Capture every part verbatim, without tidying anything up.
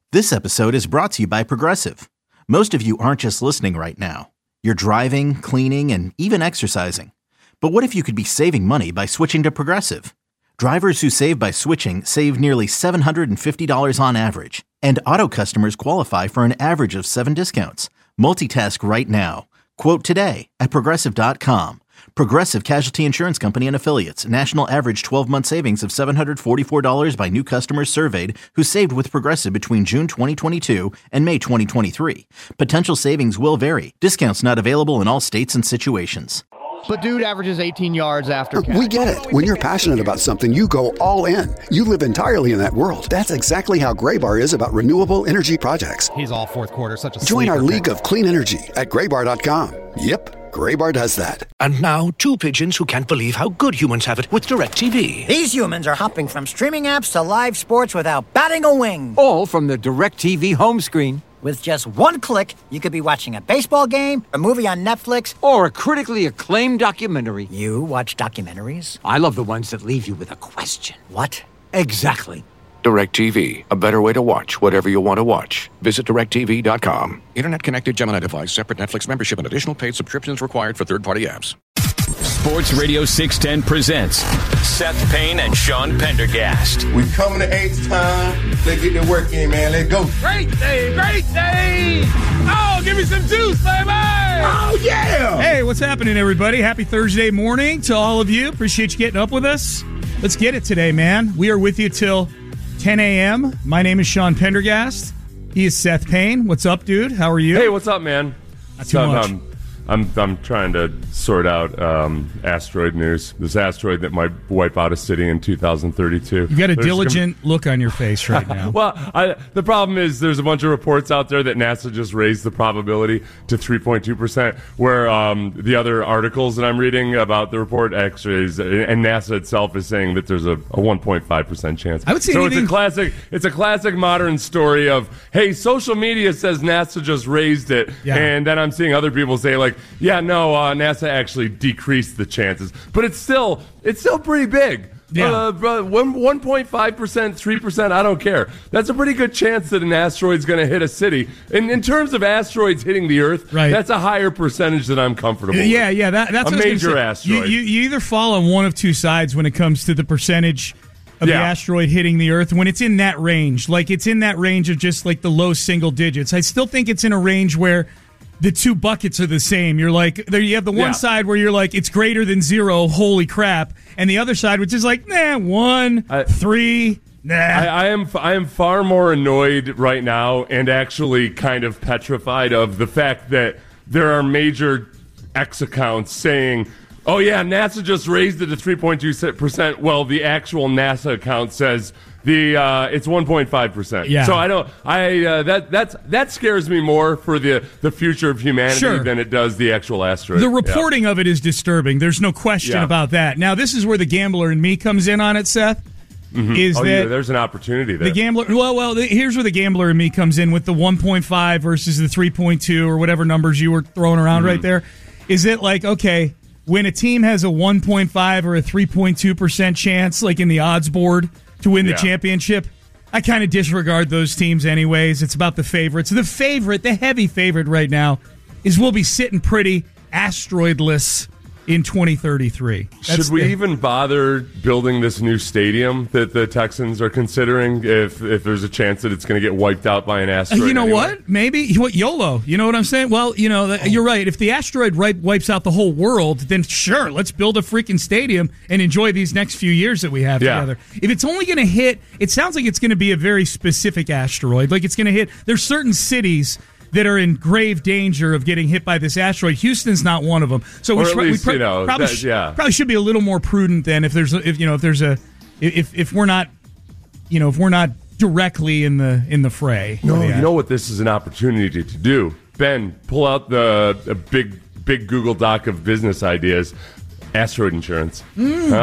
This episode is brought to you by Progressive. Most of you aren't just listening right now. You're driving, cleaning, and even exercising. But what if you could be saving money by switching to Progressive? Drivers who save by switching save nearly seven hundred fifty dollars on average. And auto customers qualify for an average of seven discounts. Multitask right now. Quote today at Progressive dot com. Progressive Casualty Insurance Company and Affiliates. National average twelve-month savings of seven hundred forty-four dollars by new customers surveyed who saved with Progressive between June twenty twenty-two and May twenty twenty-three. Potential savings will vary. Discounts not available in all states and situations. But dude averages eighteen yards after catch. We get it. When you're passionate about something, you go all in. You live entirely in that world. That's exactly how Graybar is about renewable energy projects. He's all fourth quarter, such a Join our sleeper league pick. of clean energy at graybar dot com. Yep. Graybar does that. And now, two pigeons who can't believe how good humans have it with DirecTV. These humans are hopping from streaming apps to live sports without batting a wing. All from the DirecTV home screen. With just one click, you could be watching a baseball game, a movie on Netflix, or a critically acclaimed documentary. You watch documentaries? I love the ones that leave you with a question. What? Exactly. DirecTV, a better way to watch whatever you want to watch. Visit direct T V dot com. Internet-connected Gemini device, separate Netflix membership, and additional paid subscriptions required for third-party apps. Sports Radio six ten presents Seth Payne and Sean Pendergast. We coming to H time. Let's get the work in, man. Let's go. Great day, great day. Oh, give me some juice, baby. Oh, yeah. Hey, what's happening, everybody? Happy Thursday morning to all of you. Appreciate you getting up with us. Let's get it today, man. We are with you till ten a.m. My name is Sean Pendergast. He is Seth Payne. What's up, dude? How are you? Hey, what's up, man? Not too much. Um, I'm I'm trying to sort out um, asteroid news. This asteroid that might wipe out a city in two thousand thirty-two. You've got a There's diligent gonna... look on your face right now. Well, I, the problem is there's a bunch of reports out there that NASA just raised the probability to three point two percent, where um, the other articles that I'm reading about the report actually is, and NASA itself is saying that there's a, a one point five percent chance. I would say so anything... it's a classic. It's a classic modern story of, hey, social media says NASA just raised it, yeah. and then I'm seeing other people say like, yeah, no, uh, NASA actually decreased the chances, but it's still it's still pretty big. Yeah. Uh, one point five percent, three percent, I don't care. That's a pretty good chance that an asteroid's going to hit a city. And in terms of asteroids hitting the Earth, right. that's a higher percentage that I'm comfortable with. Yeah, yeah, that, that's a what major I was gonna say. asteroid. You, you, you either fall on one of two sides when it comes to the percentage of yeah. the asteroid hitting the Earth. When it's in that range, like it's in that range of just like the low single digits. I still think it's in a range where the two buckets are the same. You're like, there you have the one yeah. side where you're like, it's greater than zero, holy crap. And the other side, which is like, nah, one, I, three, nah. I, I am I am far more annoyed right now and actually kind of petrified of the fact that there are major X accounts saying, oh yeah, NASA just raised it to three point two percent. Well, the actual NASA account says the uh, it's one point five percent. Yeah. So I don't I uh, that that's that scares me more for the, the future of humanity sure. than it does the actual asteroid. The reporting yeah. of it is disturbing. There's no question yeah. about that. Now, this is where the gambler in me comes in on it, Seth. Mm-hmm. Is oh, that yeah, there's an opportunity there. The gambler, well, well, the, here's where the gambler in me comes in with the one point five versus the three point two or whatever numbers you were throwing around mm-hmm. right there. Is it like, okay, when a team has a one point five or a three point two percent chance, like in the odds board, to win the yeah. championship, I kind of disregard those teams anyways. It's about the favorites. The favorite, the heavy favorite right now, is we'll be sitting pretty asteroidless in twenty thirty-three. That's Should we the, even bother building this new stadium that the Texans are considering if if there's a chance that it's going to get wiped out by an asteroid? You know anyway? what? Maybe what YOLO. You know what I'm saying? Well, you know, you're right. If the asteroid wipes out the whole world, then sure, let's build a freaking stadium and enjoy these next few years that we have yeah. together. If it's only going to hit, it sounds like it's going to be a very specific asteroid. Like it's going to hit, there's certain cities that are in grave danger of getting hit by this asteroid. Houston's not one of them. So we, or at should, least, we pro- you know, probably, that, sh- yeah. probably should be a little more prudent then if there's a, if you know if there's a if if we're not you know if we're not directly in the in the fray. No, you know what this is an opportunity to do. Ben, pull out the a big big Google Doc of business ideas. Asteroid insurance, mm. huh?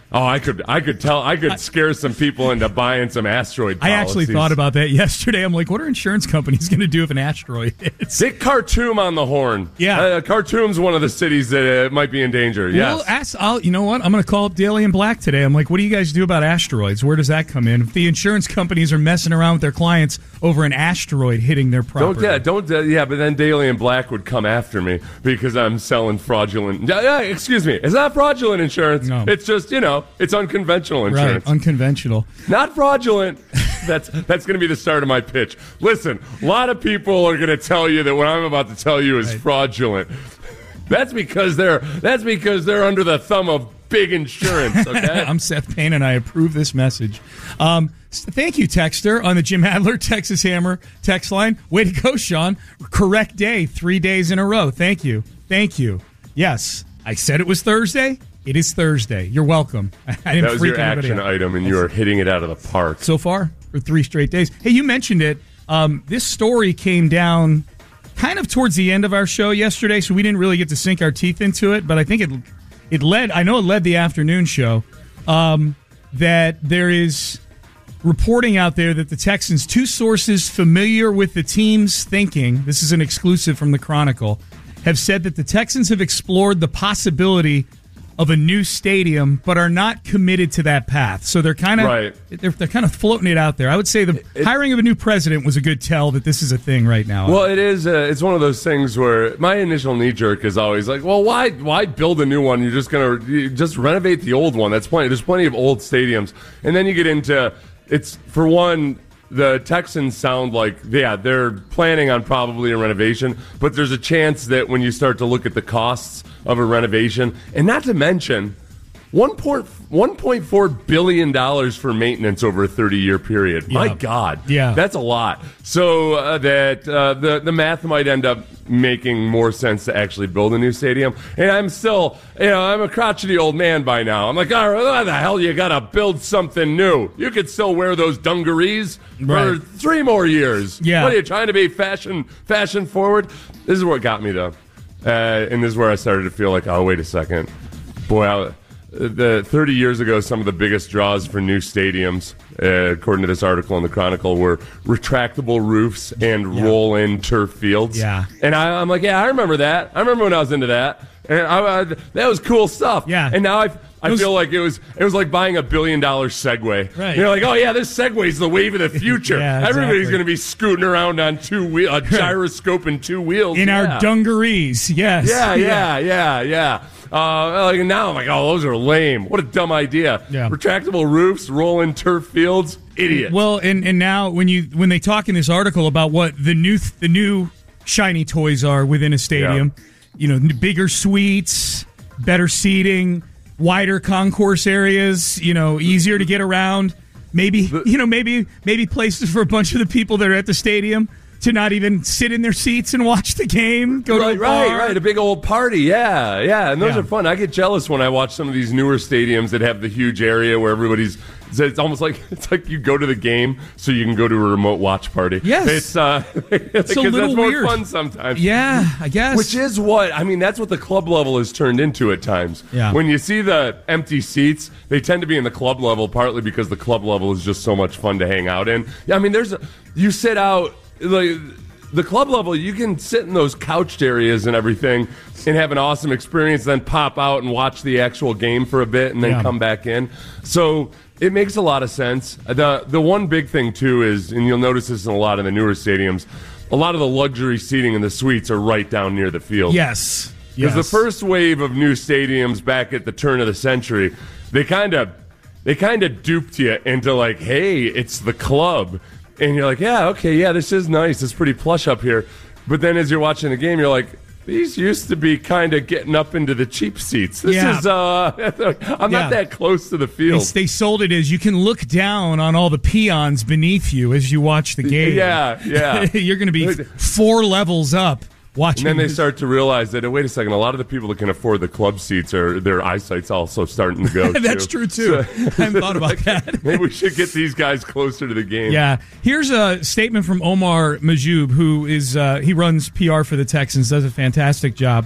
Oh, I could, I could tell, I could scare some people into buying some asteroid policies. I actually thought about that yesterday. I'm like, what are insurance companies going to do if an asteroid hits? Stick Khartoum on the horn. Yeah, uh, Khartoum's one of the cities that uh, might be in danger. Yes. Well, ask, I'll, you know what? I'm going to call up Daily and Black today. I'm like, what do you guys do about asteroids? Where does that come in? If the insurance companies are messing around with their clients over an asteroid hitting their property, don't yeah, don't uh, yeah. But then Daily and Black would come after me because I'm selling fraudulent. Uh, uh, excuse me, it's not fraudulent insurance. No. It's just you know, it's unconventional. Insurance. Right, unconventional. Not fraudulent. That's that's going to be the start of my pitch. Listen, a lot of people are going to tell you that what I'm about to tell you is right. fraudulent. That's because they're that's because they're under the thumb of big insurance, okay? I'm Seth Payne, and I approve this message. Um, thank you, Texter, on the Jim Adler Texas Hammer text line. Way to go, Sean. Correct day, three days in a row. Thank you. Thank you. Yes, I said it was Thursday. It is Thursday. You're welcome. I didn't that was freak your action out. item, and you are hitting it out of the park. So far, for three straight days. Hey, you mentioned it. Um, this story came down kind of towards the end of our show yesterday, so we didn't really get to sink our teeth into it, but I think it it led, I know it led the afternoon show, um, that there is reporting out there that the Texans, two sources familiar with the team's thinking, this is an exclusive from the Chronicle, have said that the Texans have explored the possibility of a new stadium, but are not committed to that path. So they're kind of right. they're, they're kind of floating it out there. I would say the it, hiring of a new president was a good tell that this is a thing right now. Well, it is. Uh, it's one of those things where my initial knee jerk is always like, well, why why build a new one? You're just gonna you just renovate the old one. That's plenty. There's plenty of old stadiums, and then you get into it's for one. The Texans sound like, yeah, they're planning on probably a renovation, but there's a chance that when you start to look at the costs of a renovation, and not to mention one point four billion dollars for maintenance over a thirty-year period. Yeah. My God. Yeah. That's a lot. So uh, that uh, the, the math might end up making more sense to actually build a new stadium. And I'm still, you know, I'm a crotchety old man by now. I'm like, all right, why the hell you got to build something new? You could still wear those dungarees right. for three more years. Yeah. What are you trying to be fashion fashion forward? This is what got me, though. Uh, and this is where I started to feel like, oh, wait a second. Boy, I, the thirty years ago, some of the biggest draws for new stadiums, uh, according to this article in the Chronicle, were retractable roofs and yeah. roll-in turf fields. Yeah. And I, I'm like, yeah, I remember that. I remember when I was into that. And I, I, that was cool stuff. Yeah. And now I, I was, feel like it was it was like buying a billion-dollar Segway. Right. You're like, oh, yeah, this Segway's the wave of the future. Yeah, exactly. Everybody's going to be scooting around on two wheel, a gyroscope and two wheels. In yeah. our dungarees, yes. Yeah, yeah, yeah, yeah. Uh, like now I'm like, oh, those are lame. What a dumb idea. Yeah. Retractable roofs, rolling turf fields, idiot. Well, and, and now when you when they talk in this article about what the new the new shiny toys are within a stadium, yeah. you know, bigger suites, better seating, wider concourse areas, you know, easier to get around. Maybe the, you know, maybe maybe places for a bunch of the people that are at the stadium to not even sit in their seats and watch the game. Go right, to a bar. right, right. A big old party. Yeah, yeah. And those yeah. are fun. I get jealous when I watch some of these newer stadiums that have the huge area where everybody's. It's almost like it's like you go to the game so you can go to a remote watch party. Yes, it's uh, it's a little that's more weird. fun sometimes. Yeah, I guess. Which is what I mean. That's what the club level has turned into at times. Yeah. When you see the empty seats, they tend to be in the club level, partly because the club level is just so much fun to hang out in. Yeah, I mean, there's a, you sit out like. The club level, you can sit in those couched areas and everything and have an awesome experience, then pop out and watch the actual game for a bit and then yeah. come back in. So it makes a lot of sense. The the one big thing, too, is, and you'll notice this in a lot of the newer stadiums, a lot of the luxury seating in the suites are right down near the field. Yes. Because yes. the first wave of new stadiums back at the turn of the century, they kind of they kind of duped you into like, hey, it's the club. And you're like, yeah, okay, yeah, this is nice. It's pretty plush up here. But then as you're watching the game, you're like, these used to be kind of getting up into the cheap seats. This yeah. is, uh, I'm yeah. not that close to the field. They, they sold it as you can look down on all the peons beneath you as you watch the game. Yeah, yeah. You're going to be four levels up. Watching and then they this. start to realize that, oh, wait a second, a lot of the people that can afford the club seats, are their eyesight's also starting to go, too. That's true, too. So, I haven't thought about that. Maybe we should get these guys closer to the game. Yeah. Here's a statement from Omar Majoub, who is uh, he runs P R for the Texans, does a fantastic job.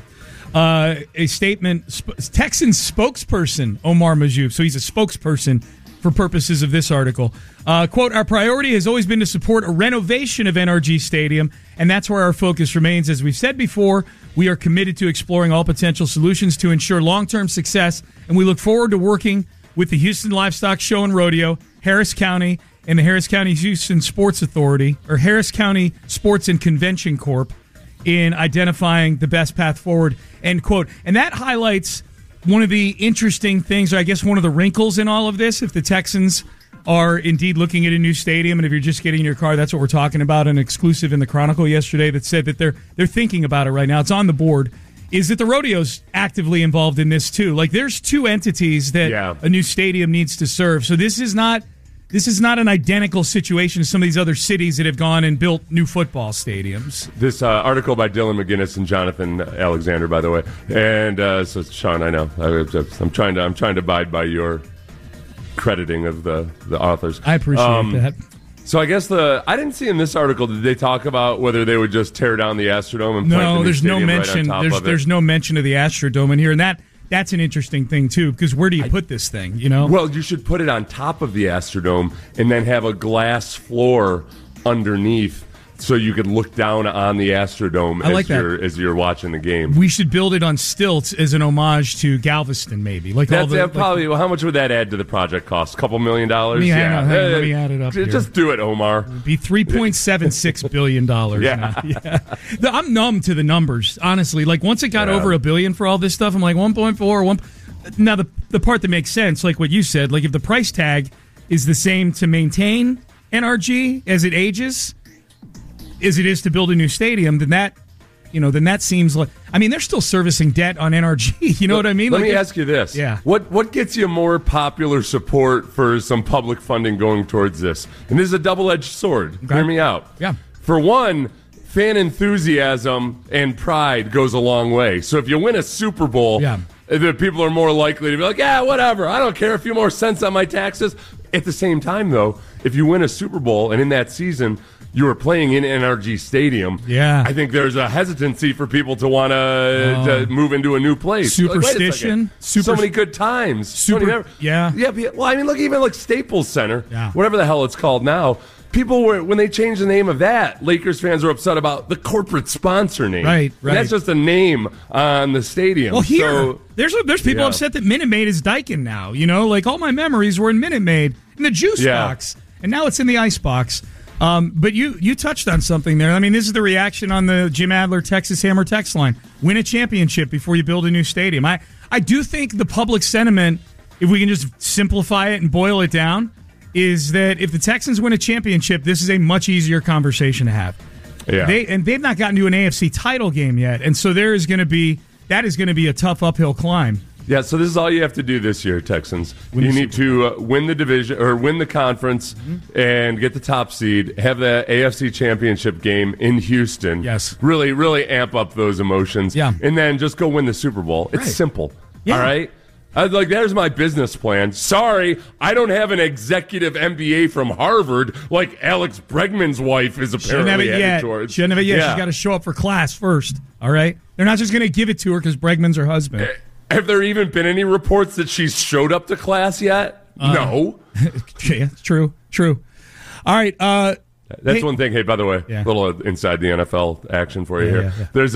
Uh, a statement, sp- Texans spokesperson Omar Majouf, so he's a spokesperson for purposes of this article. Uh, quote, our priority has always been to support a renovation of N R G Stadium, and that's where our focus remains. As we've said before, we are committed to exploring all potential solutions to ensure long-term success, and we look forward to working with the Houston Livestock Show and Rodeo, Harris County, and the Harris County Houston Sports Authority, or Harris County Sports and Convention Corp, in identifying the best path forward, end quote. And that highlights one of the interesting things, or I guess one of the wrinkles in all of this, if the Texans are indeed looking at a new stadium, and if you're just getting in your car, that's what we're talking about, an exclusive in the Chronicle yesterday that said that they're they're thinking about it right now. It's on the board, is that the rodeo's actively involved in this too. Like, there's two entities that yeah. a new stadium needs to serve. So this is not... This is not an identical situation to some of these other cities that have gone and built new football stadiums. This uh, article by Dylan McGinnis and Jonathan Alexander, by the way, and uh, so Sean, I know I, I'm trying to I'm trying to abide by your crediting of the, the authors. I appreciate um, that. So I guess the I didn't see in this article, did they talk about whether they would just tear down the Astrodome and no? plant the new There's no stadium mention. Right on top there's of it? there's no mention of the Astrodome in here, and that. That's an interesting thing, too, because where do you put this thing, you know? Well, you should put it on top of the Astrodome and then have a glass floor underneath so you could look down on the Astrodome I like as, that. you're, as you're watching the game. We should build it on stilts as an homage to Galveston, maybe. Like That's all the, that probably. like, well, how much would that add to the project cost? A couple million dollars? Me, yeah. Hang on, let me add it up Just here. do it, Omar. It'd be three point seven six billion dollars. yeah. yeah. I'm numb to the numbers, honestly. Like, once it got yeah. over a billion for all this stuff, I'm like, one point four, one. Now, the the part that makes sense, like what you said, like if the price tag is the same to maintain N R G as it ages, as it is to build a new stadium, then that, you know, then that seems like, I mean, they're still servicing debt on N R G. You know Let, what I mean? Let like me ask you this. Yeah. What what gets you more popular support for some public funding going towards this? And this is a double-edged sword. Okay. Hear me out. Yeah. For one, fan enthusiasm and pride goes a long way. So if you win a Super Bowl, yeah. the people are more likely to be like, yeah, whatever. I don't care. A few more cents on my taxes. At the same time, though, if you win a Super Bowl and in that season you were playing in N R G Stadium, yeah. I think there's a hesitancy for people to want oh. to move into a new place. Superstition. Like, Super, so many good times. Super, so many, yeah. Yeah. Well, I mean, look, even like Staples Center, yeah. whatever the hell it's called now. People were, when they changed the name of that, Lakers fans were upset about the corporate sponsor name. Right, right. And that's just a name on the stadium. Well, here, so, there's there's people yeah. upset that Minute Maid is Daikin now. You know, like all my memories were in Minute Maid, in the juice yeah. box, and now it's in the ice box. Um, but you you touched on something there. I mean, this is the reaction on the Jim Adler Texas Hammer text line. Win a championship before you build a new stadium. I, I do think the public sentiment, if we can just simplify it and boil it down, is that if the Texans win a championship, this is a much easier conversation to have. Yeah. They and they've not gotten to an A F C title game yet, and so there is going to be that is going to be a tough uphill climb. Yeah, so this is all you have to do this year, Texans. Win you need to uh, win the division or win the conference mm-hmm. and get the top seed. Have the A F C Championship game in Houston. Yes, really, really amp up those emotions. Yeah, and then just go win the Super Bowl. It's right. simple. Yeah. All right. I was like, there's my business plan. Sorry, I don't have an executive M B A from Harvard like Alex Bregman's wife is apparently headed yet. towards. She never yet. Yeah. She's got to show up for class first. All right, they're not just going to give it to her because Bregman's her husband. Have there even been any reports that she's showed up to class yet? Uh, no. Yeah, true, true. All right. Uh, That's hey, one thing. Hey, by the way, a yeah. little inside the N F L action for you yeah, here. Yeah, yeah. There's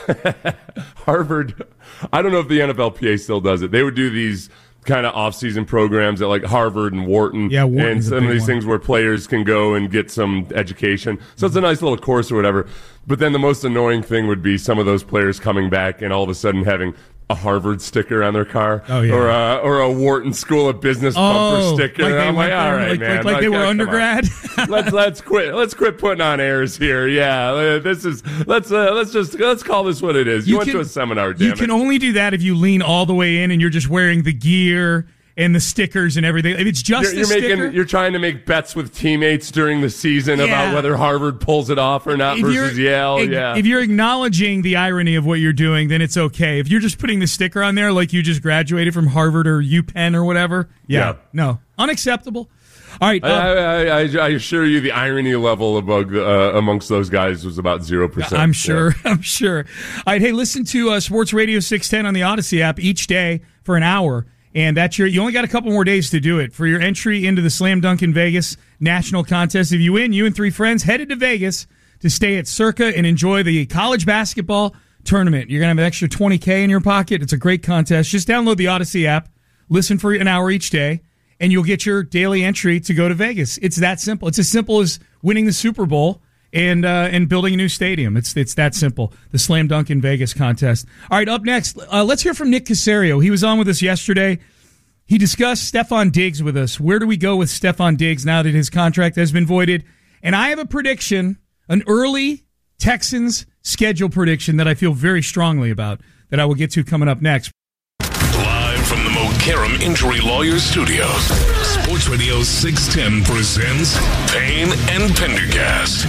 a Harvard. I don't know if the N F L P A still does it. They would do these kind of off-season programs at like Harvard and Wharton, yeah, and some of these one. things where players can go and get some education. So it's a nice little course or whatever. But then the most annoying thing would be some of those players coming back and all of a sudden having a Harvard sticker on their car, oh, yeah. or a or a Wharton School of Business bumper oh, sticker. Like and I'm like, there, all right, like, man, like, like like, they were yeah, undergrad. let's let's quit. Let's quit putting on airs here. Yeah, uh, this is let's uh, let's just let's call this what it is. You, you went can, to a seminar. Damn you it. can only do that if you lean all the way in and you're just wearing the gear and the stickers and everything. If it's just you're, you're the making, sticker, you're trying to make bets with teammates during the season yeah. about whether Harvard pulls it off or not if versus Yale. If, yeah, if you're acknowledging the irony of what you're doing, then it's okay. If you're just putting the sticker on there like you just graduated from Harvard or UPenn or whatever, yeah, yeah. no, unacceptable. All right. I, Uh, I, I, I assure you the irony level among, uh, amongst those guys was about zero percent. I'm sure. Yeah. I'm sure. All right. Hey, listen to uh, Sports Radio six ten on the Odyssey app each day for an hour. And that's your, you only got a couple more days to do it. For your entry into the Slam Dunk in Vegas national contest, if you win, you and three friends headed to Vegas to stay at Circa and enjoy the college basketball tournament. You're going to have an extra twenty K in your pocket. It's a great contest. Just download the Odyssey app, listen for an hour each day, and you'll get your daily entry to go to Vegas. It's that simple. It's as simple as winning the Super Bowl and uh, and building a new stadium. It's it's that simple. The Slam Dunk in Vegas contest. All right, up next, uh, let's hear from Nick Caserio. He was on with us yesterday. He discussed Stefon Diggs with us. Where do we go with Stefon Diggs now that his contract has been voided? And I have a prediction, an early Texans schedule prediction that I feel very strongly about that I will get to coming up next. Live from the Mokaram Injury Lawyers Studios, Sports Radio six ten presents Payne and Pendergast.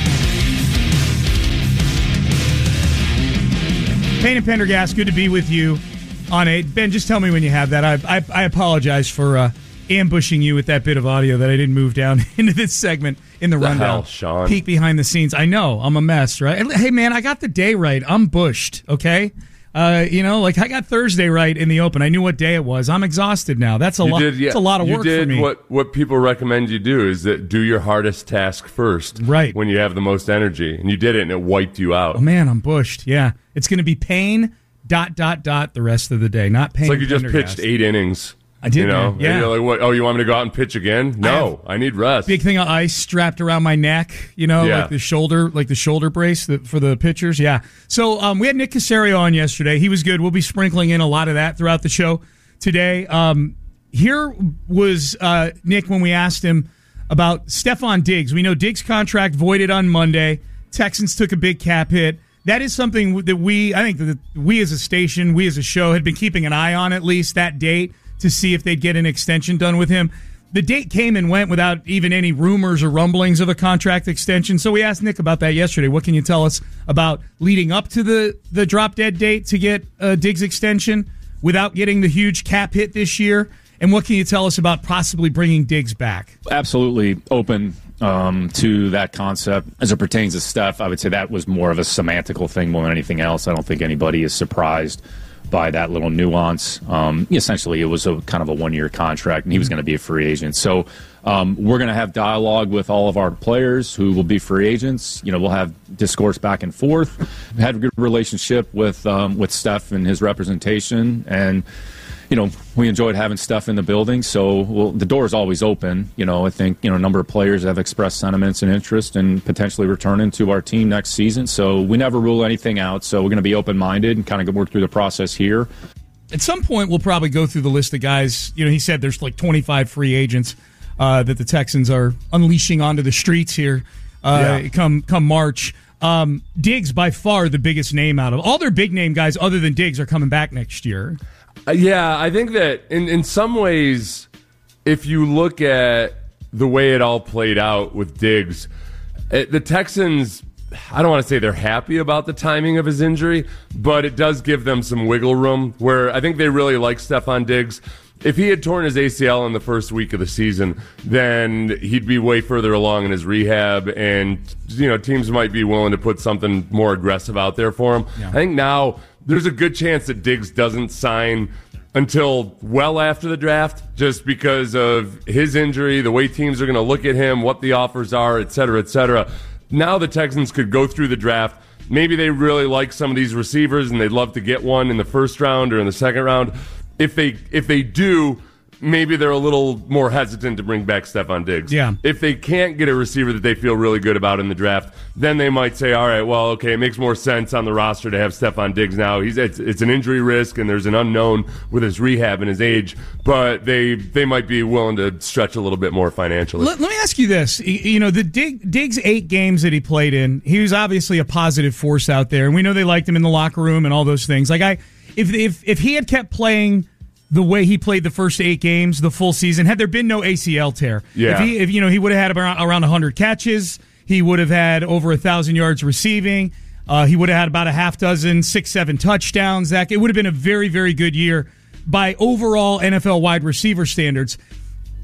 Payne and Pendergast, good to be with you on a Ben, just tell me when you have that. I I, I apologize for uh, ambushing you with that bit of audio that I didn't move down into this segment in the, the rundown. Hell, Sean. Peek behind the scenes. I know I'm a mess, right? Hey man, I got the day right. I'm bushed. Okay, uh, you know, like I got Thursday right in the open. I knew what day it was. I'm exhausted now. That's a lot. Yeah, that's a lot of you work did for me. What what people recommend you do is that do your hardest task first, right? When you have the most energy, and you did it, and it wiped you out. Oh man, I'm bushed. Yeah, it's going to be pain. Dot dot dot the rest of the day, not pain. It's like you just pitched eight innings. I did, you know. Man. Yeah. And you're like, what? Oh, you want me to go out and pitch again? No, I, I need rest. Big thing of ice strapped around my neck. You know, yeah. like the shoulder, like the shoulder brace that, for the pitchers. Yeah. So um, we had Nick Caserio on yesterday. He was good. We'll be sprinkling in a lot of that throughout the show today. Um, here was uh, Nick when we asked him about Stefon Diggs. We know Diggs' contract voided on Monday. Texans took a big cap hit. That is something that we, I think that we as a station, we as a show had been keeping an eye on at least that date to see if they'd get an extension done with him. The date came and went without even any rumors or rumblings of a contract extension. So we asked Nick about that yesterday. What can you tell us about leading up to the, the drop dead date to get a Diggs extension without getting the huge cap hit this year? And what can you tell us about possibly bringing Diggs back? Absolutely open um, to that concept. As it pertains to Steph, I would say that was more of a semantical thing more than anything else. I don't think anybody is surprised by that little nuance. Um, essentially, it was a kind of a one-year contract, and he was going to be a free agent. So um, we're going to have dialogue with all of our players who will be free agents. You know, we'll have discourse back and forth. We had a good relationship with um, with Steph and his representation, and you know, we enjoyed having Steph in the building, so well, the door is always open. You know, I think, you know, a number of players have expressed sentiments and interest in potentially returning to our team next season, so we never rule anything out, so we're going to be open-minded and kind of work through the process here. At some point, we'll probably go through the list of guys. You know, he said there's like twenty-five free agents uh, that the Texans are unleashing onto the streets here uh, yeah. come come March. Um, Diggs, by far the biggest name out of all their big-name guys other than Diggs, are coming back next year. Uh, yeah, I think that in, in some ways, if you look at the way it all played out with Diggs, it, the Texans, I don't want to say they're happy about the timing of his injury, but it does give them some wiggle room where I think they really like Stefon Diggs. If he had torn his A C L in the first week of the season, then he'd be way further along in his rehab, and you know teams might be willing to put something more aggressive out there for him. Yeah. I think now there's a good chance that Diggs doesn't sign until well after the draft, just because of his injury, the way teams are going to look at him, what the offers are, et cetera, et cetera. Now the Texans could go through the draft. Maybe they really like some of these receivers and they'd love to get one in the first round or in the second round. If they if they do, maybe they're a little more hesitant to bring back Stefon Diggs. Yeah. If they can't get a receiver that they feel really good about in the draft, then they might say, all right, well, okay, it makes more sense on the roster to have Stefon Diggs now. He's it's, it's an injury risk, and there's an unknown with his rehab and his age, but they they might be willing to stretch a little bit more financially. Let, let me ask you this. You know, the Dig, Diggs eight games that he played in, he was obviously a positive force out there, and we know they liked him in the locker room and all those things. Like, I, if if if he had kept playing the way he played the first eight games, the full season, had there been no A C L tear, yeah. if he, if you know, he would have had around, around one hundred catches, he would have had over a thousand yards receiving, uh, he would have had about a half dozen, six, seven touchdowns. Zach, it would have been a very, very good year by overall N F L wide receiver standards.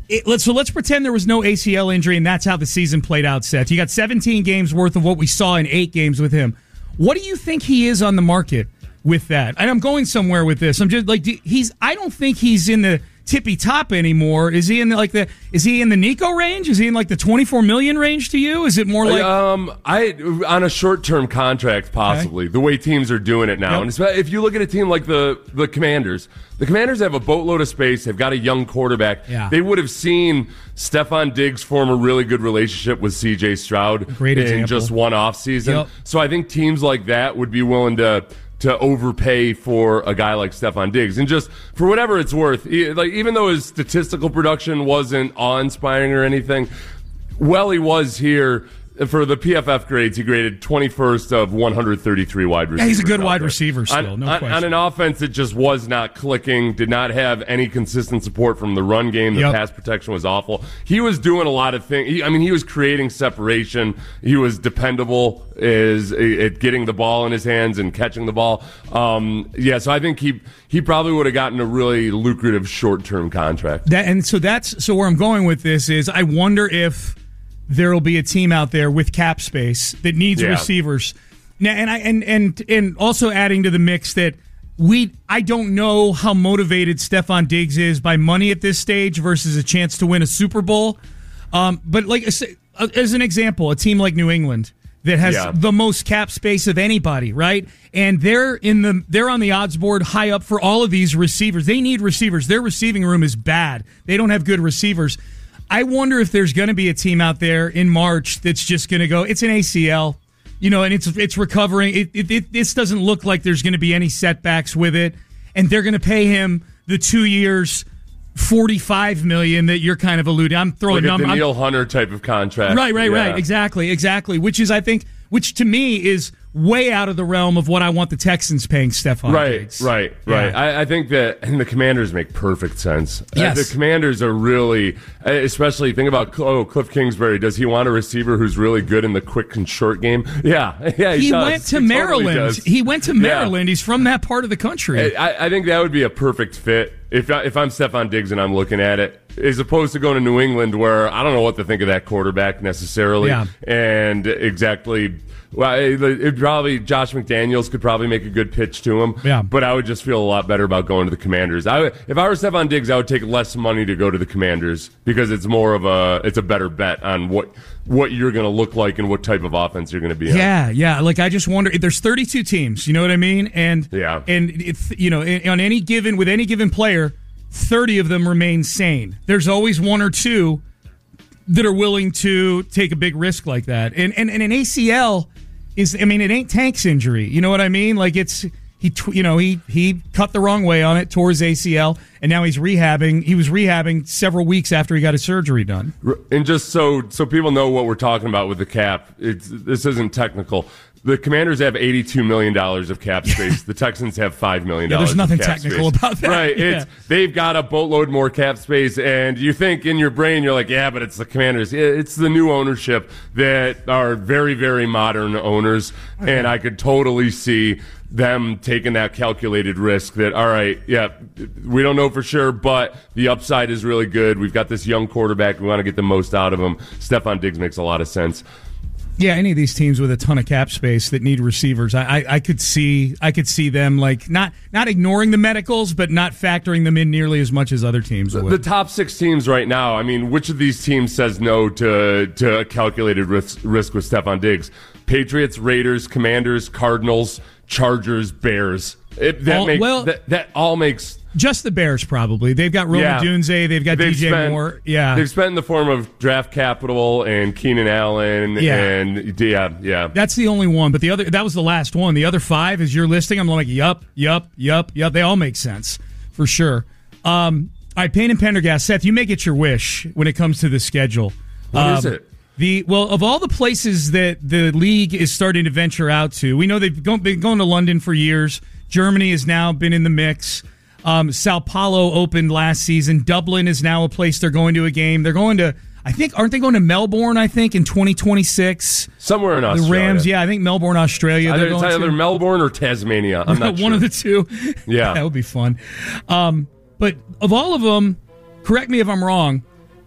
it, let's so let's pretend there was no A C L injury, and that's how the season played out, Seth. You got seventeen games worth of what we saw in eight games with him. What do you think he is on the market with that? And I'm going somewhere with this. I'm just like he's. I don't think he's in the tippy top anymore. Is he in the, like the? Is he in the Nico range? Is he in like the twenty-four million range to you? Is it more like um I on a short term contract possibly okay. the way teams are doing it now? Yep. And if you look at a team like the the Commanders, the Commanders have a boatload of space. They've got a young quarterback. Yeah. They would have seen Stephon Diggs form a really good relationship with C J Stroud Great in example. just one offseason. Yep. So I think teams like that would be willing to. to overpay for a guy like Stephon Diggs. And just for whatever it's worth, like even though his statistical production wasn't awe-inspiring or anything, well, he was here. For the P F F grades, he graded twenty-first of one hundred thirty-three wide receivers. Yeah, he's a good wide there. receiver still, on, no on, question. On an offense that just was not clicking, did not have any consistent support from the run game. The yep. pass protection was awful. He was doing a lot of things. He, I mean, he was creating separation. He was dependable is at getting the ball in his hands and catching the ball. Um, yeah, so I think he he probably would have gotten a really lucrative short-term contract. That, and so that's so where I'm going with this is I wonder if there will be a team out there with cap space that needs yeah. receivers. Now, and I and and and also adding to the mix that we I don't know how motivated Stephon Diggs is by money at this stage versus a chance to win a Super Bowl. Um, but like as an example, a team like New England that has yeah. the most cap space of anybody, right? And they're in the they're on the odds board high up for all of these receivers. They need receivers. Their receiving room is bad. They don't have good receivers. I wonder if there's going to be a team out there in March that's just going to go, it's an A C L, you know, and it's it's recovering. It, it, it This doesn't look like there's going to be any setbacks with it, and they're going to pay him the two years, forty-five million dollars that you're kind of alluding. I'm throwing like a numbers. Daniil Hunter type of contract. Right, right, yeah. right. Exactly, exactly. Which is, I think, which to me is way out of the realm of what I want the Texans paying Stephon Right, Diggs. right, right. Yeah. I, I think that and the Commanders make perfect sense. Yes. Uh, the Commanders are really, especially think about oh, Cliff Kingsbury. Does he want a receiver who's really good in the quick and short game? Yeah, yeah. He, He does. went to he Maryland. Totally does. He went to Yeah. Maryland. He's from that part of the country. I, I think that would be a perfect fit if I, if I'm Stephon Diggs and I'm looking at it, as opposed to going to New England, where I don't know what to think of that quarterback necessarily, Yeah. and exactly. Well, it, it probably Josh McDaniels could probably make a good pitch to him. Yeah. But I would just feel a lot better about going to the Commanders. I would, if I were Stephon Diggs, I would take less money to go to the Commanders because it's more of a it's a better bet on what what you're going to look like and what type of offense you're going to be. Yeah, on. yeah. Like I just wonder. There's thirty-two teams. You know what I mean? And Yeah. and it's you know on any given with any given player, thirty of them remain sane. There's always one or two that are willing to take a big risk like that. And and, and an A C L is, I mean, it ain't Tank's injury. You know what I mean? Like it's he, you know, he he cut the wrong way on it, tore his A C L, and now he's rehabbing. He was rehabbing several weeks after he got his surgery done. And just so so people know what we're talking about with the cap, it's this isn't technical. The Commanders have eighty-two million dollars of cap space. The Texans have five million dollars. Yeah, there's nothing of cap technical space. about that. Right. Yeah. It's they've got a boatload more cap space, and you think in your brain, you're like, yeah, but it's the Commanders. It's the new ownership that are very, very modern owners, okay. And I could totally see them taking that calculated risk that, all right, yeah, we don't know for sure, but the upside is really good. We've got this young quarterback. We want to get the most out of him. Stephon Diggs makes a lot of sense. Yeah, any of these teams with a ton of cap space that need receivers, I, I, I could see, I could see them like not not ignoring the medicals, but not factoring them in nearly as much as other teams would. The top six teams right now. I mean, which of these teams says no to to a calculated risk, risk with Stephon Diggs? Patriots, Raiders, Commanders, Cardinals, Chargers, Bears. It, that all, makes well, that, that all makes. Just the Bears, probably. They've got Roma yeah. Dunze. They've got they've D J spent, Moore. Yeah, they've spent in the form of draft capital and Keenan Allen. Yeah. and yeah, yeah. That's the only one. But the other, that was the last one. The other five, as you're listing, I'm like, yup, yup, yup, yup. They all make sense for sure. Um, all right, Payne and Pendergast. Seth, you may get your wish when it comes to the schedule. What um, is it? The well, of all the places that the league is starting to venture out to, we know they've been going to London for years. Germany has now been in the mix. Um, Sao Paulo opened last season. Dublin is now a place they're going to a game. They're going to, I think, aren't they going to Melbourne, I think, in twenty twenty-six? Somewhere in Australia. The Rams, yeah, I think Melbourne, Australia. Either, they're it's going either to. Melbourne or Tasmania. I'm not One sure. of the two. Yeah. That would be fun. Um, but of all of them, correct me if I'm wrong,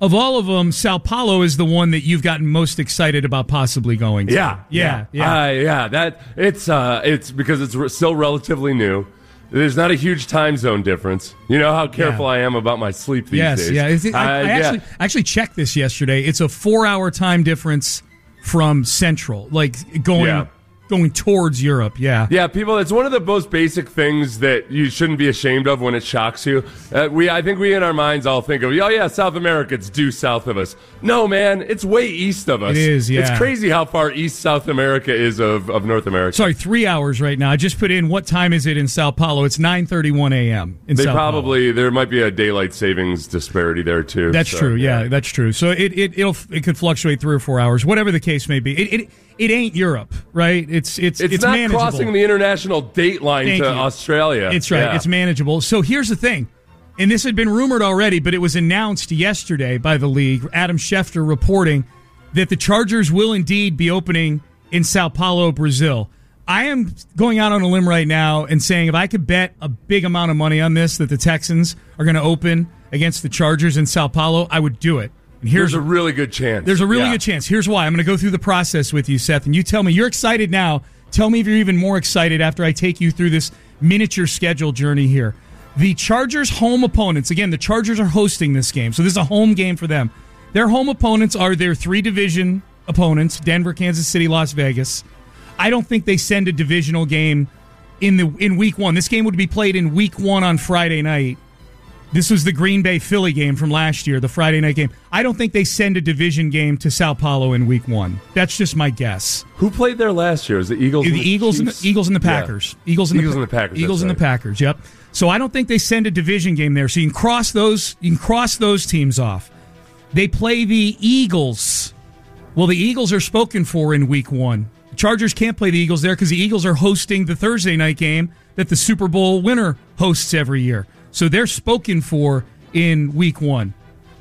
of all of them, Sao Paulo is the one that you've gotten most excited about possibly going to. Yeah, yeah, yeah. Uh, yeah, that it's uh, it's because it's re- still relatively new. There's not a huge time zone difference. You know how careful Yeah. I am about my sleep these yes, days. yeah. Is it- I, Uh, I yeah. actually actually checked this yesterday. It's a four-hour time difference from Central, like going Yeah. going towards Europe. Yeah, Yeah, people. It's one of the most basic things that you shouldn't be ashamed of when it shocks you. Uh, we, I think, we in our minds all think of, oh yeah, South America, it's due south of us. No, man, it's way east of us. It is, yeah. It's crazy how far east South America is of, of North America. Sorry, three hours right now. I just put in what time is it in Sao Paulo? It's nine thirty-one a.m. in They Sao Paulo. probably there might be a daylight savings disparity there too. That's so, true. Yeah, that's true. So it it it'll, it could fluctuate three or four hours, whatever the case may be. It it, it ain't Europe, right? It's it's It's, it's not manageable. crossing the international date line Thank to you. Australia. It's right. Yeah. It's manageable. So here's the thing. And this had been rumored already, but it was announced yesterday by the league. Adam Schefter reporting that the Chargers will indeed be opening in Sao Paulo, Brazil. I am going out on a limb right now and saying if I could bet a big amount of money on this, that the Texans are going to open against the Chargers in Sao Paulo, I would do it. And here's There's a really good chance. There's a really Yeah. good chance. Here's why. I'm going to go through the process with you, Seth, and you tell me. You're excited now. Tell me if you're even more excited after I take you through this miniature schedule journey here. The Chargers' home opponents, again, the Chargers are hosting this game, so this is a home game for them. Their home opponents are their three division opponents, Denver, Kansas City, Las Vegas. I don't think they send a divisional game in the in week one. This game would be played in week one on Friday night. This was the Green Bay Philly game from last year, the Friday night game. I don't think they send a division game to Sao Paulo in week one. That's just my guess. Who played there last year? Was the Eagles? The and the Eagles and the Chiefs? Eagles and the Yeah. Packers. Eagles and Eagles the, and the Packers. Eagles that's and the right. Packers. Yep. So I don't think they send a division game there. So you can cross those. You can cross those teams off. They play the Eagles. Well, the Eagles are spoken for in week one. The Chargers can't play the Eagles there because the Eagles are hosting the Thursday night game that the Super Bowl winner hosts every year. So they're spoken for in week one.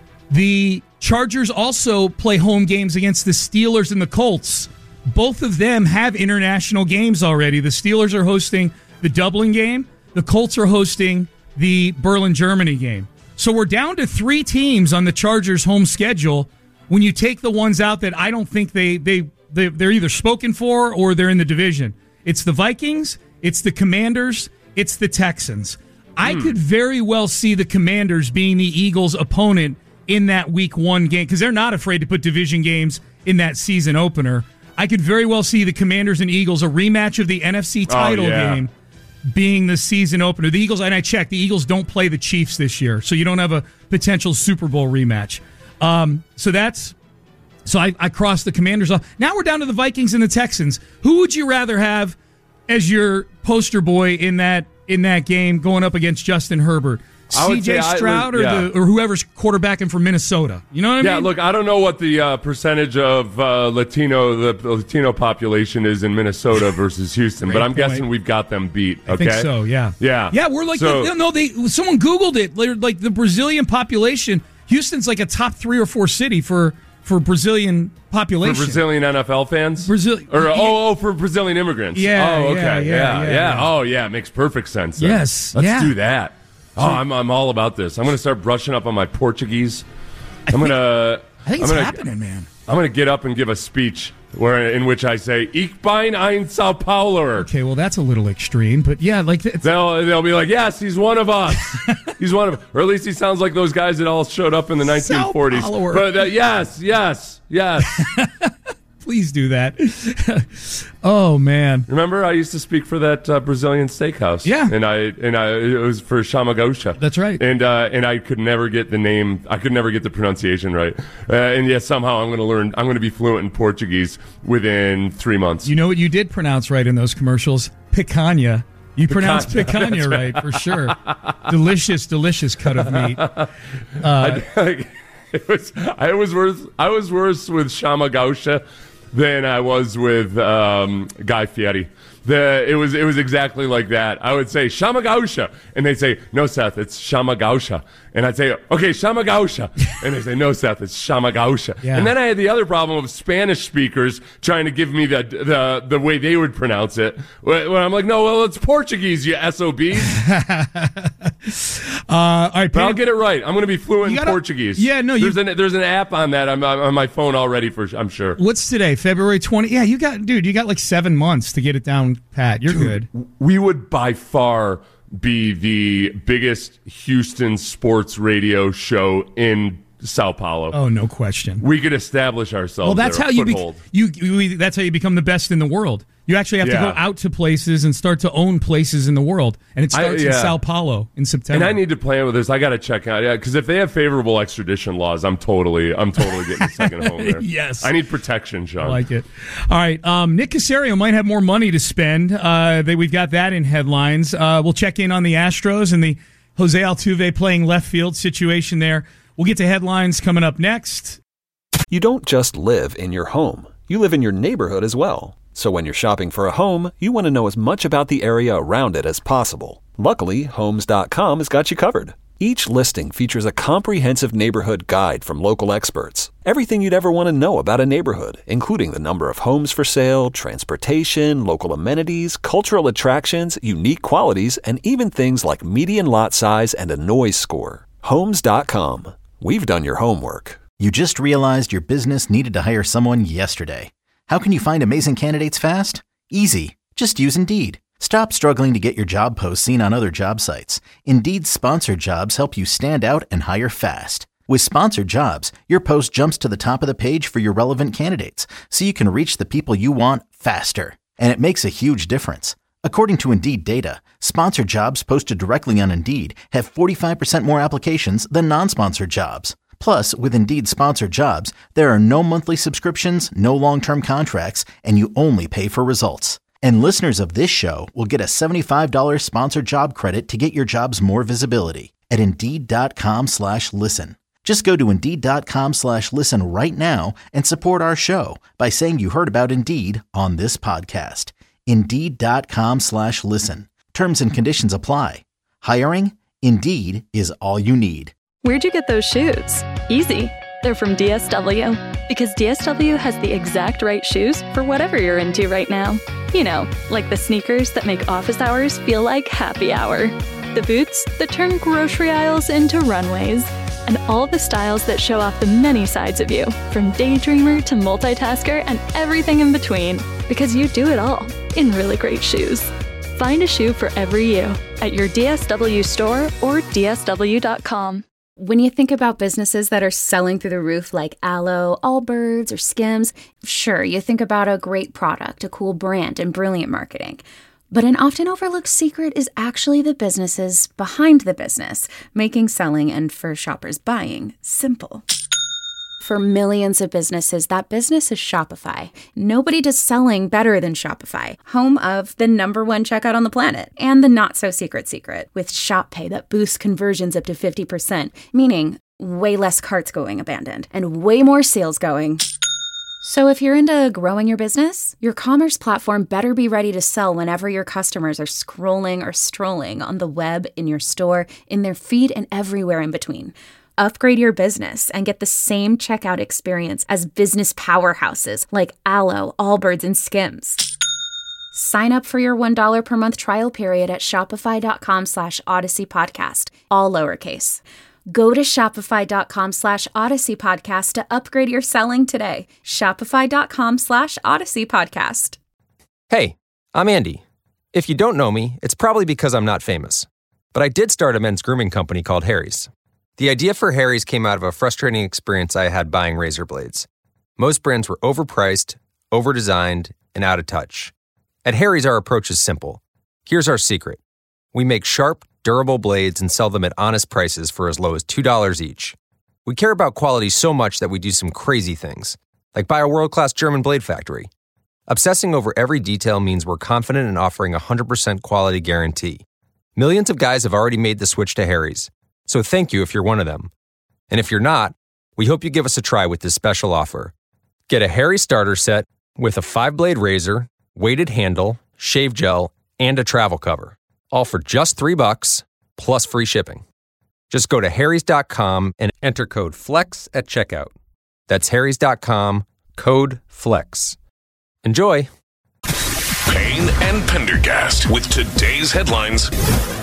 The Chargers also play home games against the Steelers and the Colts. Both of them have international games already. The Steelers are hosting the Dublin game. The Colts are hosting the Berlin, Germany game. So we're down to three teams on the Chargers' home schedule when you take the ones out that I don't think they, they, they, they're either spoken for or they're in the division. It's the Vikings, it's the Commanders, it's the Texans. I could very well see the Commanders being the Eagles' opponent in that week one game because they're not afraid to put division games in that season opener. I could very well see the Commanders and Eagles, a rematch of the N F C title Oh, yeah. game, being the season opener. The Eagles, and I checked, the Eagles don't play the Chiefs this year, so you don't have a potential Super Bowl rematch. Um, so that's so I, I crossed the Commanders off. Now we're down to the Vikings and the Texans. Who would you rather have as your poster boy in that in that game going up against Justin Herbert? I would C J say I- Stroud or yeah. the or whoever's quarterbacking from Minnesota. You know what I Yeah, mean? look, I don't know what the uh, percentage of uh, Latino the, the Latino population is in Minnesota versus Houston, but Great I'm point. guessing we've got them beat. Okay, I think so, yeah. yeah, Yeah, we're like, So- the, no, they. Someone Googled it. They're like the Brazilian population. Houston's like a top three or four city for, for Brazilian for population. Brazilian N F L fans, Brazil- or yeah. oh, oh, for Brazilian immigrants. Yeah, oh, okay, yeah, yeah, yeah, yeah, yeah. Oh, yeah, it makes perfect sense. then. Yes, let's yeah. do that. Oh, I'm I'm all about this. I'm going to start brushing up on my Portuguese. I'm going to. I think I'm it's gonna, happening, man. I'm going to get up and give a speech where in which I say "Ich bin ein Sao Pauler." Okay, well that's a little extreme, but yeah, like it's, They'll they'll be like, yes, he's one of us. He's one of, or at least he sounds like those guys that all showed up in the nineteen forties. Sao Paulo. But uh, yes, yes, yes. please do that. Oh man, Remember, I used to speak for that uh, Brazilian steakhouse. Yeah. and I and I it was for Shamagosha. That's right. And uh, and I could never get the name. I could never get the pronunciation right. Uh, and yet somehow I'm going to learn. I'm going to be fluent in Portuguese within three months. you know what you did pronounce right in those commercials? Picanha. You pronounced Picanha, picanha right for sure. Delicious, delicious cut of meat. I, it was I was worse I was worse with Shamagosha than I was with um, Guy Fieri. The it was it was exactly like that. I would say Shamagosha, and they'd say, "No, Seth, it's Shamagosha." And I'd say, "Okay, Shamagosha," and they say, "No, Seth, it's Shamagosha." Yeah. And then I had the other problem of Spanish speakers trying to give me the the the way they would pronounce it. When I'm like, "No, well, it's Portuguese, you S O Bs." Uh, all right, but I'll get it right. I'm going to be fluent gotta, in Portuguese. Yeah, no, there's you, an there's an app on that. I'm on my phone already. For I'm sure. What's today? February twentieth. Yeah, you got, dude. You got like seven months to get it down, Pat. You're dude, good. We would by far be the biggest Houston sports radio show in Sao Paulo. Oh, no question. We could establish ourselves. Well, that's there, how you, be, you you. That's how you become the best in the world. You actually have yeah. to go out to places and start to own places in the world, and it starts I, yeah. in Sao Paulo in September. And I need to plan with this. I got to check out, yeah, because if they have favorable extradition laws, I'm totally, I'm totally getting a second home there. Yes, I need protection, Sean. I like it. All right, um, Nick Caserio might have more money to spend. Uh, they, we've got that in headlines. Uh, we'll check in on the Astros and the Jose Altuve playing left field situation there. We'll get to headlines coming up next. You don't just live in your home; you live in your neighborhood as well. So when you're shopping for a home, you want to know as much about the area around it as possible. Luckily, Homes dot com has got you covered. Each listing features a comprehensive neighborhood guide from local experts. Everything you'd ever want to know about a neighborhood, including the number of homes for sale, transportation, local amenities, cultural attractions, unique qualities, and even things like median lot size and a noise score. Homes dot com. We've done your homework. You just realized your business needed to hire someone yesterday. How can you find amazing candidates fast? Easy. Just use Indeed. Stop struggling to get your job posts seen on other job sites. Indeed's sponsored jobs help you stand out and hire fast. With sponsored jobs, your post jumps to the top of the page for your relevant candidates, so you can reach the people you want faster. And it makes a huge difference. According to Indeed data, sponsored jobs posted directly on Indeed have forty-five percent more applications than non-sponsored jobs. Plus, with Indeed sponsored jobs, there are no monthly subscriptions, no long-term contracts, and you only pay for results. And listeners of this show will get a seventy-five dollars sponsored job credit to get your jobs more visibility at Indeed.com slash listen. Just go to Indeed.com slash listen right now and support our show by saying you heard about Indeed on this podcast. Indeed.com slash listen. Terms and conditions apply. Hiring? Indeed is all you need. Where'd you get those shoes? Easy. They're from D S W. Because D S W has the exact right shoes for whatever you're into right now. You know, like the sneakers that make office hours feel like happy hour. The boots that turn grocery aisles into runways. And all the styles that show off the many sides of you, from daydreamer to multitasker and everything in between. Because you do it all in really great shoes. Find a shoe for every you at your D S W store or D S W dot com. When you think about businesses that are selling through the roof like Aloe, Allbirds, or Skims, sure, you think about a great product, a cool brand, and brilliant marketing. But an often overlooked secret is actually the businesses behind the business, making selling and for shoppers buying simple. For millions of businesses, that business is Shopify. Nobody does selling better than Shopify, home of the number one checkout on the planet, and the not-so-secret secret, with Shop Pay that boosts conversions up to fifty percent, meaning way less carts going abandoned, and way more sales going. So if you're into growing your business, your commerce platform better be ready to sell whenever your customers are scrolling or strolling on the web, in your store, in their feed, and everywhere in between. Upgrade your business and get the same checkout experience as business powerhouses like Aloe, Allbirds, and Skims. Sign up for your one dollar per month trial period at shopify.com slash Odyssey Podcast, all lowercase. Go to shopify.com slash Odyssey Podcast to upgrade your selling today. Shopify.com slash Odyssey Podcast. Hey, I'm Andy. If you don't know me, it's probably because I'm not famous. But I did start a men's grooming company called Harry's. The idea for Harry's came out of a frustrating experience I had buying razor blades. Most brands were overpriced, overdesigned, and out of touch. At Harry's, our approach is simple. Here's our secret. We make sharp, durable blades and sell them at honest prices for as low as two dollars each. We care about quality so much that we do some crazy things, like buy a world-class German blade factory. Obsessing over every detail means we're confident in offering a one hundred percent quality guarantee. Millions of guys have already made the switch to Harry's. So thank you if you're one of them. And if you're not, we hope you give us a try with this special offer. Get a Harry starter set with a five-blade razor, weighted handle, shave gel, and a travel cover. All for just three bucks, plus free shipping. Just go to harrys dot com and enter code FLEX at checkout. That's harrys dot com, code FLEX. Enjoy! Payne and Pendergast with today's headlines.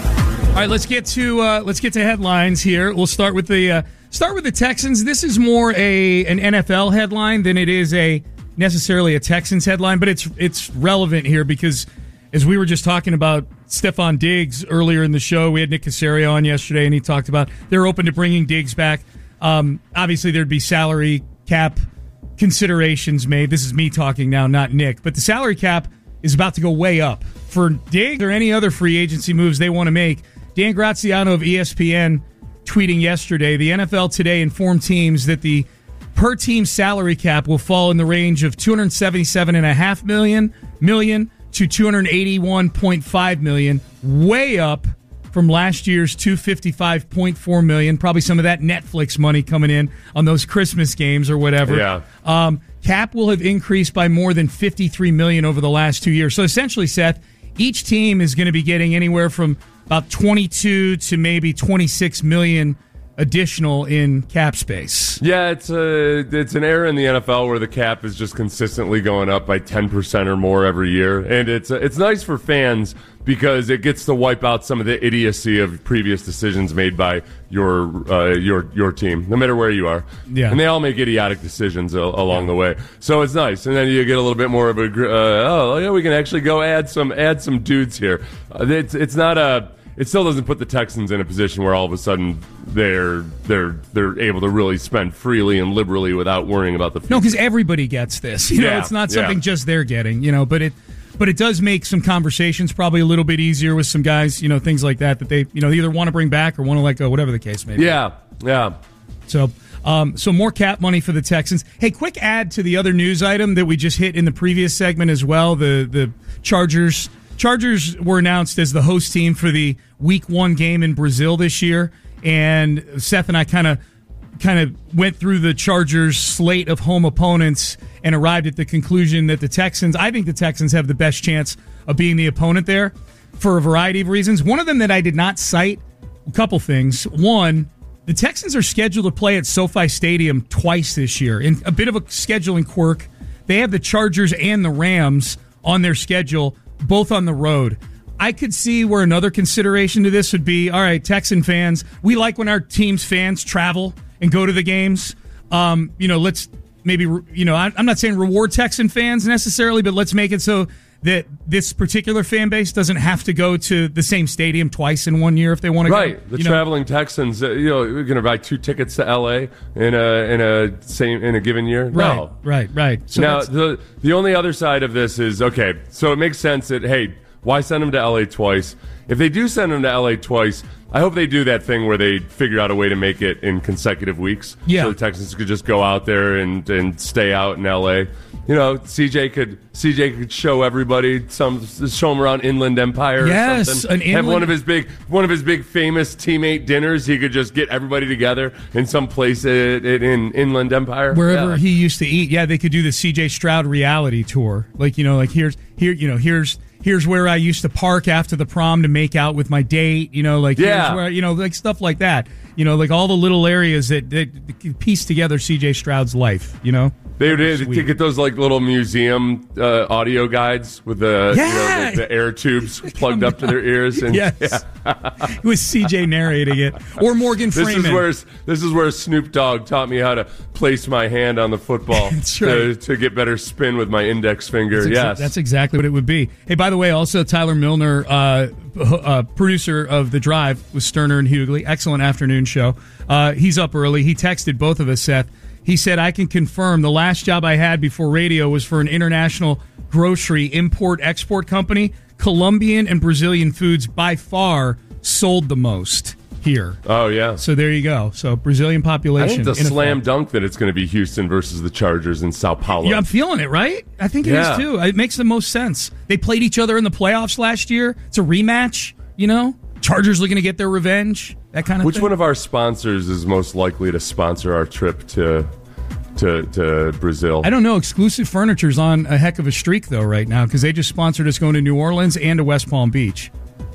All right, let's get to uh, let's get to headlines here. We'll start with the uh, start with the Texans. This is more a an N F L headline than it is a necessarily a Texans headline, but it's it's relevant here because as we were just talking about Stephon Diggs earlier in the show, we had Nick Caserio on yesterday, and he talked about they're open to bringing Diggs back. Um, obviously, there'd be salary cap considerations made. This is me talking now, not Nick, but the salary cap is about to go way up for Diggs or any other free agency moves they want to make. Dan Graziano of E S P N tweeting yesterday, the N F L Today informed teams that the per team salary cap will fall in the range of two hundred seventy-seven point five million million to two hundred eighty-one point five million, way up from last year's two hundred fifty-five point four million. Probably some of that Netflix money coming in on those Christmas games or whatever. Yeah. Um, cap will have increased by more than fifty-three million over the last two years. So essentially, Seth, each team is going to be getting anywhere from about twenty-two to maybe twenty-six million additional in cap space. Yeah, it's a it's an era in the N F L where the cap is just consistently going up by ten percent or more every year, and it's it's nice for fans because it gets to wipe out some of the idiocy of previous decisions made by your uh, your your team, no matter where you are. Yeah, and they all make idiotic decisions a- along the way, so it's nice. And then you get a little bit more of a uh, oh yeah, we can actually go add some add some dudes here. Uh, it's it's not a It still doesn't put the Texans in a position where all of a sudden they're they're they're able to really spend freely and liberally without worrying about the future. No, because everybody gets this. You yeah, know, it's not something yeah. just they're getting. You know, but it but it does make some conversations probably a little bit easier with some guys. You know, things like that that they you know either want to bring back or want to let go, whatever the case may be. Yeah, yeah. So. Um, so more cap money for the Texans. Hey, quick add to the other news item that we just hit in the previous segment as well. The the Chargers. Chargers were announced as the host team for the week one game in Brazil this year, and Seth and I kind of kind of went through the Chargers slate of home opponents and arrived at the conclusion that the Texans, I think the Texans have the best chance of being the opponent there for a variety of reasons. One of them that I did not cite, a couple things. One, the Texans are scheduled to play at SoFi Stadium twice this year, in a bit of a scheduling quirk. They have the Chargers and the Rams on their schedule, both on the road. I could see where another consideration to this would be, all right, Texan fans, we like when our team's fans travel and go to the games. Um, you know, let's maybe, you know, I'm not saying reward Texan fans necessarily, but let's make it so that this particular fan base doesn't have to go to the same stadium twice in one year if they want to right. go. Right, the you traveling know. Texans, uh, you know, we're going to buy two tickets to L A in a in a same in a given year. Right, no. right, right. So now the the only other side of this is okay. So it makes sense that hey, why send them to L A twice? If they do send them to L A twice, I hope they do that thing where they figure out a way to make it in consecutive weeks. Yeah. So the Texans could just go out there and, and stay out in L A. You know, C J could C J could show everybody some show him around Inland Empire. Yes, or something. an Have inland- one of his big one of his big famous teammate dinners. He could just get everybody together in some place in, in Inland Empire, wherever yeah. he used to eat. Yeah, they could do the C J Stroud reality tour. Like you know, like here's here you know here's. Here's where I used to park after the prom to make out with my date, you know, like, yeah. here's where, you know, like stuff like that. You know, like all the little areas that, that piece together C J Stroud's life, you know? They would they get those like little museum uh, audio guides with the, yeah. you know, the, the air tubes plugged up to their ears. And, yes. Yeah. With C J narrating it. Or Morgan Freeman. This is where this is where Snoop Dogg taught me how to place my hand on the football that's to, right. to get better spin with my index finger. That's exa- yes. That's exactly what it would be. Hey, by the way, also Tyler Milner, uh, uh, producer of The Drive with Sterner and Hughley. Excellent afternoon show. Uh, he's up early. He texted both of us, Seth. He said, I can confirm the last job I had before radio was for an international grocery import-export company. Colombian and Brazilian foods by far sold the most here. Oh, yeah. So there you go. So Brazilian population. I think it's a in slam effect. dunk that it's going to be Houston versus the Chargers in Sao Paulo. Yeah, I'm feeling it, right? I think it Yeah. is, too. It makes the most sense. They played each other in the playoffs last year. It's a rematch, you know? Chargers looking to get their revenge, that kind of Which thing. one of our sponsors is most likely to sponsor our trip to to, to Brazil? I don't know. Exclusive Furniture's on a heck of a streak, though, right now, because they just sponsored us going to New Orleans and to West Palm Beach.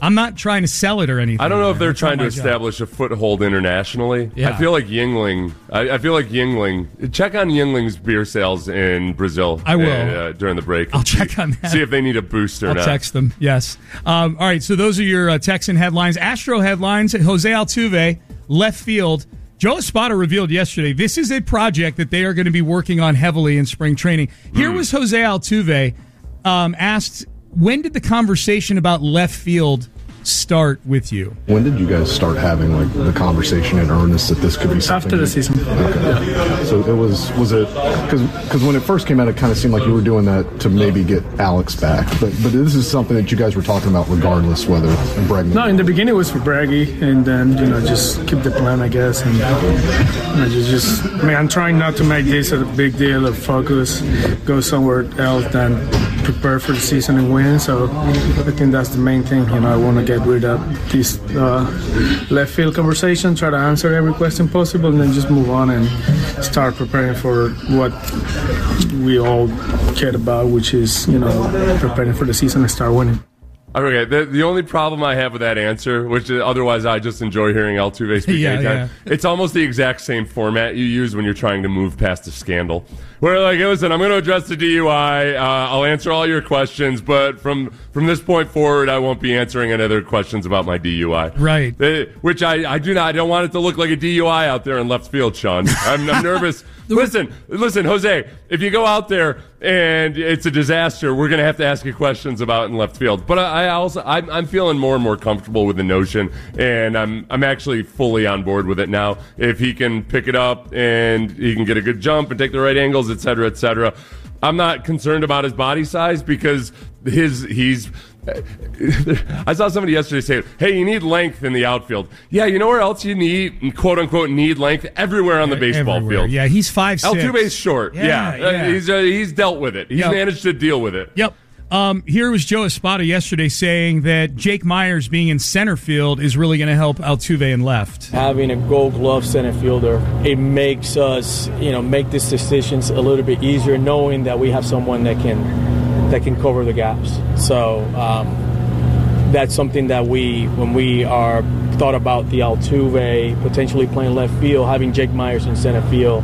I'm not trying to sell it or anything. I don't know if they're That's not trying to my job. establish a foothold internationally. Yeah. I feel like Yingling. I, I feel like Yingling. Check on Yingling's beer sales in Brazil. I will. uh, during the break. I'll check on that. See if they need a boost or I'll not. text them. Yes. Um, all right. So those are your uh, Texan headlines. Astro headlines. Jose Altuve, left field. Joe Espada revealed yesterday this is a project that they are going to be working on heavily in spring training. Here Mm. was Jose Altuve um, asked, when did the conversation about left field start with you? When did you guys start having like the conversation in earnest that this could be something? After the you- season. Okay. So it was was it because because when it first came out, it kind of seemed like you were doing that to maybe get Alex back, but but this is something that you guys were talking about regardless whether Bregman. No, in the beginning it was for Braggy, and then you know just keep the plan, I guess, and you know, just just. I mean, I'm trying not to make this a big deal of focus, go somewhere else than prepare for the season and win. So I think that's the main thing. You know, I want to get rid of this uh, left field conversation, try to answer every question possible, and then just move on and start preparing for what we all care about, which is you know preparing for the season and start winning. Okay, the, the only problem I have with that answer, which is, otherwise I just enjoy hearing Altuve speak Yeah, anytime, yeah. it's almost the exact same format you use when you're trying to move past a scandal. Where like, hey, listen, I'm going to address the D U I, uh, I'll answer all your questions, but from from this point forward, I won't be answering any other questions about my D U I. Right. Uh, which I, I do not, I don't want it to look like a D U I out there in left field, Sean. I'm, I'm nervous. Listen, listen, Jose, if you go out there and it's a disaster, we're going to have to ask you questions about in left field. But I, I also, I'm, I'm feeling more and more comfortable with the notion, and I'm, I'm actually fully on board with it now. If he can pick it up and he can get a good jump and take the right angles, et cetera, et cetera, I'm not concerned about his body size because his, he's, I saw somebody yesterday say, hey, you need length in the outfield. Yeah, you know where else you need, quote unquote, need length? Everywhere on the baseball Everywhere. field. Yeah, he's five six. Altuve's short. Yeah, Yeah, yeah. Uh, he's uh, he's dealt with it. He's Yep. managed to deal with it. Yep. Um, here was Joe Espada yesterday saying that Jake Myers being in center field is really going to help Altuve in left. Having a Gold Glove center fielder, it makes us, you know, make these decisions a little bit easier, knowing that we have someone that can that can cover the gaps. So um, that's something that we, when we are thought about the Altuve potentially playing left field, having Jake Myers in center field.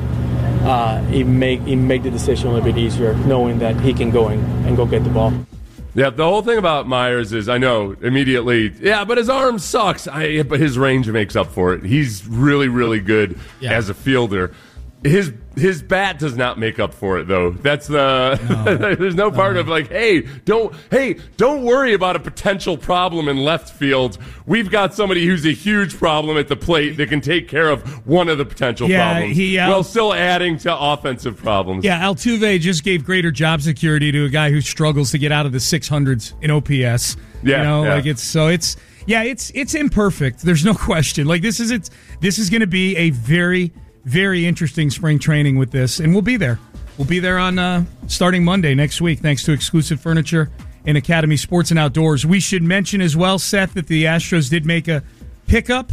Uh, it make it make the decision a little bit easier, knowing that he can go and, and go get the ball. Yeah, the whole thing about Myers is I know immediately, yeah, but his arm sucks. I, but his range makes up for it. He's really, really good Yeah. as a fielder. His his bat does not make up for it, though. That's the no. There's no part of like, hey, don't hey, don't worry about a potential problem in left field. We've got somebody who's a huge problem at the plate that can take care of one of the potential Yeah, problems, he, uh, while still adding to offensive problems. Yeah, Altuve just gave greater job security to a guy who struggles to get out of the six hundreds in O P S. Yeah, you know, yeah. like it's so it's yeah, it's it's imperfect. There's no question. Like this is it's this is going to be a very very interesting spring training with this, and we'll be there. We'll be there on uh, starting Monday next week, thanks to Exclusive Furniture and Academy Sports and Outdoors. We should mention as well, Seth, that the Astros did make a pickup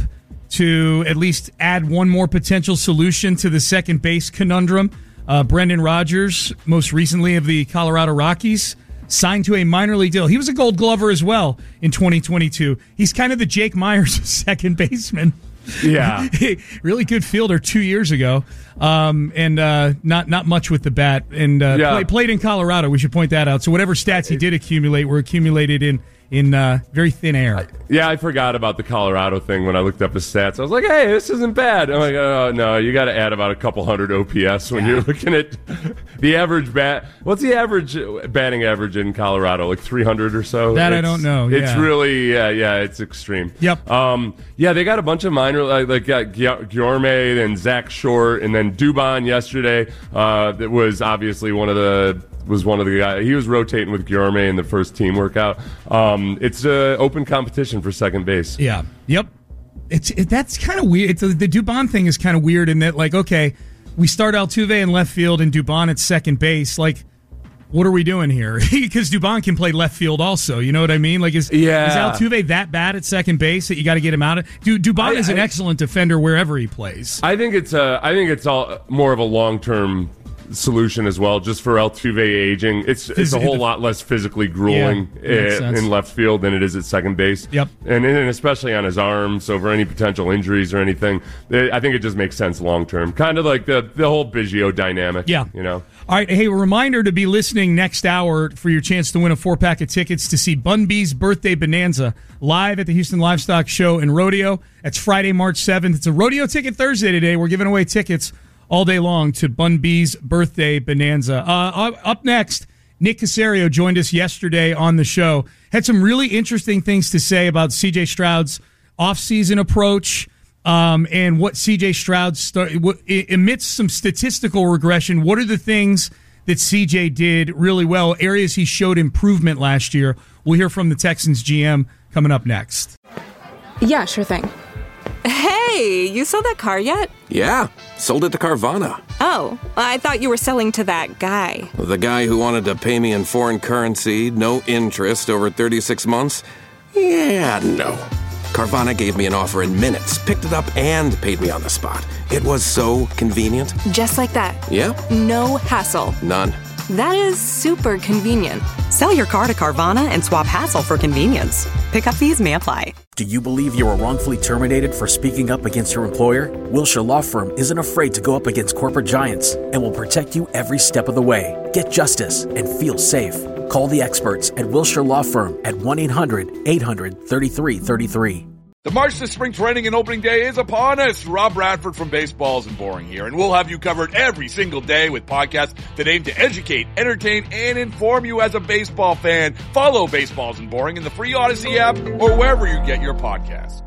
to at least add one more potential solution to the second base conundrum. Uh, Brendan Rodgers, most recently of the Colorado Rockies, signed to a minor league deal. He was a Gold Glover as well in twenty twenty-two. He's kind of the Jake Myers of second baseman. Yeah. Really good fielder two years ago, um, and uh, not not much with the bat. And uh, Yeah. play, played in Colorado. We should point that out. So whatever stats he did accumulate were accumulated in in uh, very thin air. Yeah, I forgot about the Colorado thing when I looked up his stats. I was like, hey, this isn't bad. I'm like, oh, no, you got to add about a couple hundred O P S when you're looking at the average bat. What's the average batting average in Colorado? Like three hundred or so? That I It's- don't know, It's yeah. really, yeah, yeah, it's extreme. Yep. Um, yeah, they got a bunch of minor, like, like uh, Guillorme and Zach Short, and then Dubon yesterday. Uh, that was obviously one of the was one of the guys. He was rotating with Guillorme in the first team workout. Um, it's uh, open competition for second base. Yeah. Yep. It's it, that's kind of weird. It's, the Dubon thing is kind of weird in that, like, okay, we start Altuve in left field and Dubon at second base. Like, what are we doing here? Because Dubon can play left field also. You know what I mean? Like, is, Yeah. is Altuve that bad at second base that you got to get him out of? Du, Dubon I- is an I- excellent defender wherever he plays. I think it's uh, I think it's all more of a long term solution as well, just for Altuve aging. It's it's a whole lot less physically grueling Yeah, uh, in left field than it is at second base. Yep. And, and especially on his arms over any potential injuries or anything. I think it just makes sense long term. Kind of like the, the whole Biggio dynamic. Yeah. You know? All right, hey, a reminder to be listening next hour for your chance to win a four-pack of tickets to see Bun B's Birthday Bonanza live at the Houston Livestock Show and Rodeo. That's Friday, March seventh. It's a Rodeo Ticket Thursday today. We're giving away tickets all day long to Bun B's Birthday Bonanza. Uh, up next, Nick Caserio joined us yesterday on the show. Had some really interesting things to say about C J Stroud's offseason approach. Um, and what C J Stroud start, what, amidst some statistical regression, what are the things that C J did really well, areas he showed improvement last year? We'll hear from the Texans G M coming up next. Yeah, sure thing. Hey, you sold that car yet? Yeah, sold it to Carvana. Oh, I thought you were selling to that guy. The guy who wanted to pay me in foreign currency, no interest, over thirty-six months? Yeah, no. Carvana gave me an offer in minutes, picked it up, and paid me on the spot. It was so convenient. Just like that. Yeah? No hassle. None. That is super convenient. Sell your car to Carvana and swap hassle for convenience. Pickup fees may apply. Do you believe you were wrongfully terminated for speaking up against your employer? Wilshire Law Firm isn't afraid to go up against corporate giants and will protect you every step of the way. Get justice and feel safe. Call the experts at Wilshire Law Firm at one eight hundred eight hundred thirty-three thirty-three. The march to spring training and opening day is upon us. Rob Bradford from Baseballs and Boring here, and we'll have you covered every single day with podcasts that aim to educate, entertain, and inform you as a baseball fan. Follow Baseballs and Boring in the free Odyssey app or wherever you get your podcasts.